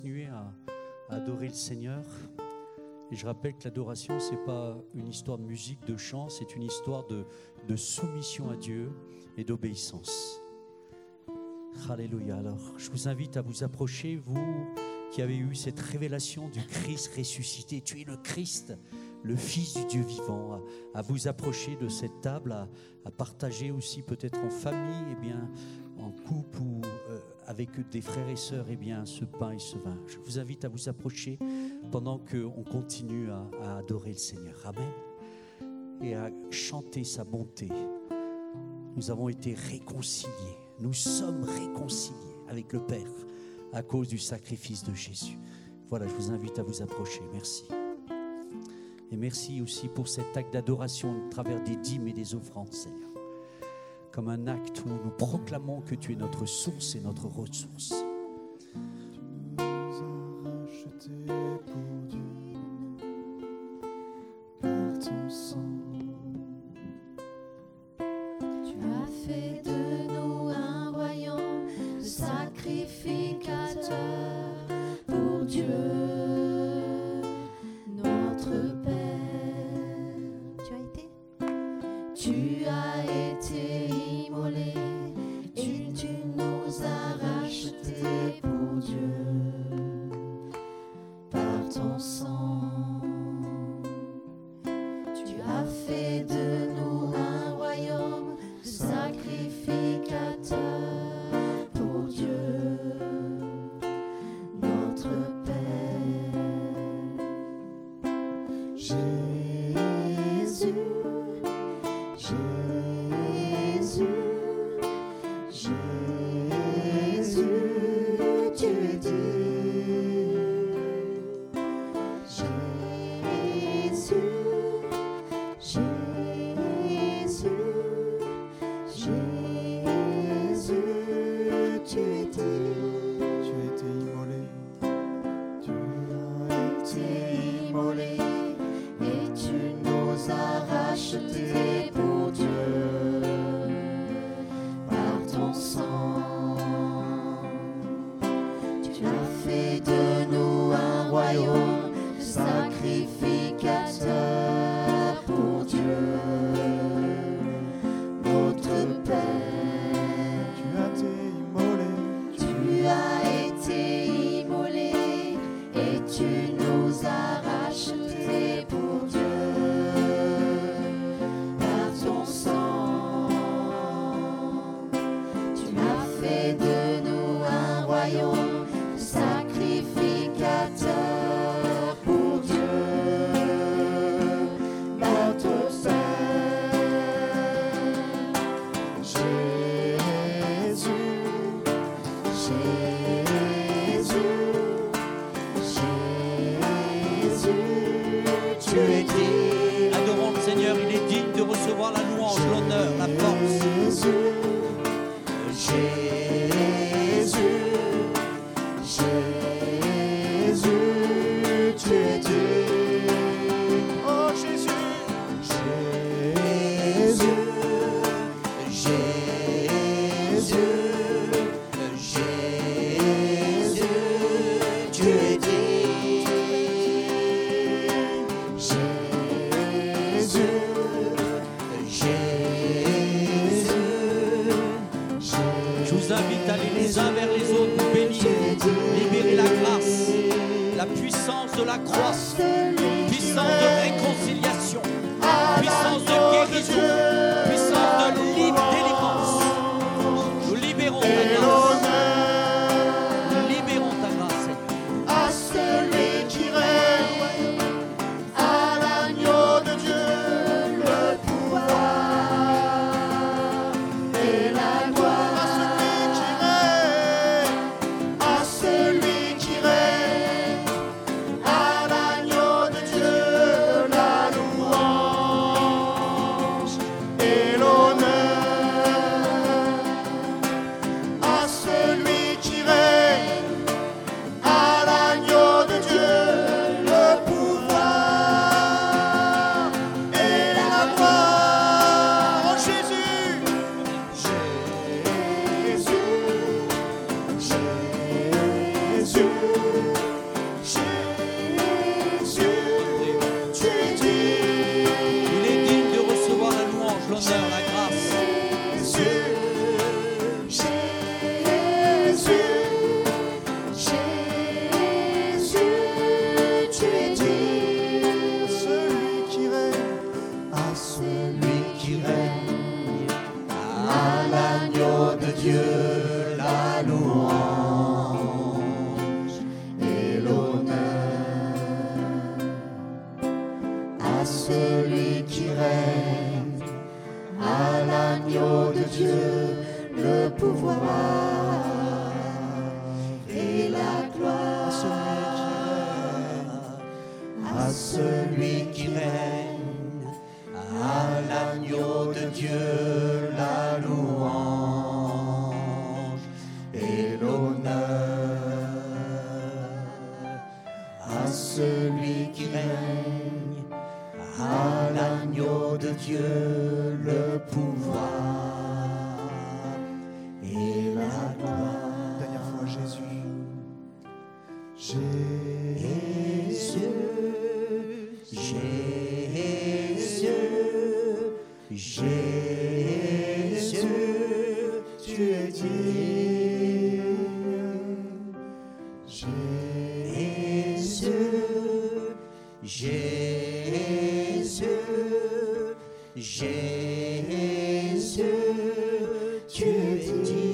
continuer à adorer le Seigneur. Et je rappelle que l'adoration, ce n'est pas une histoire de musique, de chant, c'est une histoire de soumission à Dieu et d'obéissance. Alléluia. Alors, je vous invite à vous approcher, vous qui avez eu cette révélation du Christ ressuscité. Tu es le Christ, le Fils du Dieu vivant, à vous approcher de cette table, à partager aussi peut-être en famille, eh bien, en couple ou avec des frères et sœurs, eh bien, ce pain et ce vin. Je vous invite à vous approcher pendant qu'on continue à adorer le Seigneur. Amen. Et à chanter sa bonté. Nous avons été réconciliés. Nous sommes réconciliés avec le Père à cause du sacrifice de Jésus. Voilà, je vous invite à vous approcher. Merci. Et merci aussi pour cet acte d'adoration à travers des dîmes et des offrandes, Seigneur. Comme un acte où nous proclamons que tu es notre source et notre ressource. Tu nous as rachetés pour Dieu par ton sang. Tu as fait de nous un royaume de sacrificateurs pour Dieu, notre Père. Tu as été immolé et tu nous as rachetés pour Dieu par ton sang. Tu as fait de nous un royaume de sacrificateurs pour Dieu, notre Père. Jésus, Jésus, Jésus, tu es Dieu. Jésus, Jésus, Jésus, tu es Dieu. Tu as été immolé. Tu as T'es immolé et tu nous as rachetés pour Dieu par ton sang. Tu as fait de nous un royaume de sacrificateurs pour Dieu, notre Père. Tu as été immolé. Tu as été immolé et tu nous as rachetés pour Dieu par ton sang. Tu as fait de nous un royaume de sacrificateurs pour Dieu, notre Père. Jésus, Jésus, Jésus, tu es digne. Adorons le Seigneur, il est digne de recevoir la louange, l'honneur, la force. Jésus, Jésus, tu es digne. Oh Jésus. Jésus, Jésus, Jésus, tu es digne. Jésus, Jésus, Je vous invite à aller les uns vers les autres, vous bénir, libérer la grâce, la puissance de la croix, puissance de réconciliation, puissance de guérison, puissance de délivrance. Nous libérons ta grâce. Nous libérons ta grâce, Seigneur. à celui qui règne, à l'agneau de Dieu, le pouvoir et la gloire. À celui qui règne, à l'agneau celui qui règne, à l'agneau de Dieu la louange et l'honneur. À celui qui règne, à l'agneau de Dieu le pouvoir et la gloire. Dernière fois, Jésus. Jésus, tu es digne. Jésus, tu es digne.